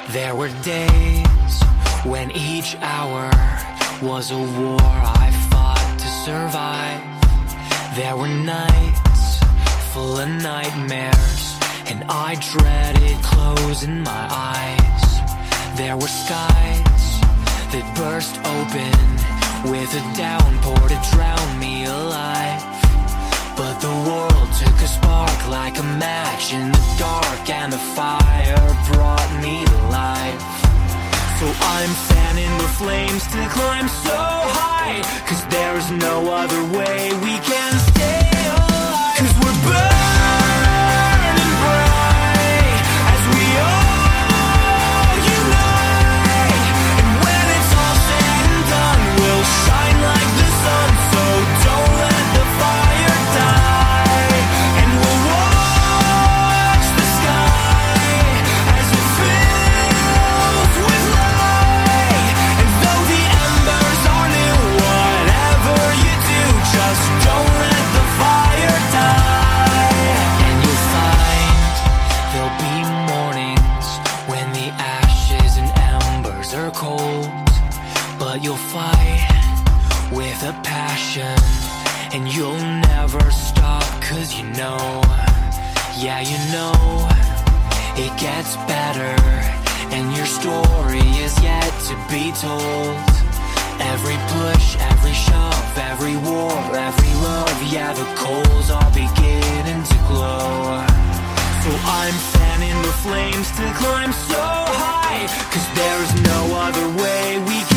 There were days when each hour was a war I fought to survive. There were nights full of nightmares, and I dreaded closing my eyes. There were skies that burst open with a downpour to drown me alive. But the world took a spark like a match in the dark, and the fire brought me to life. So I'm fanning the flames to climb so high, 'cause there's no other way we can stay alive. 'Cause we're burning bright as we all unite, and when it's all said and done, we'll shine like the sun. So don't let the fire die, and we'll watch the sky as it fills with light. And though the embers are new, whatever you do, just don't let the fire die. And you'll find there'll be mornings when the ashes and embers are cold, but you'll fight with a passion, and you'll never stop, 'cause you know, yeah, you know, it gets better, and your story is yet to be told. Every push, every shove, every war, every love, yeah, the coals are beginning to glow. So I'm fanning the flames to climb so high, 'cause there's no other way we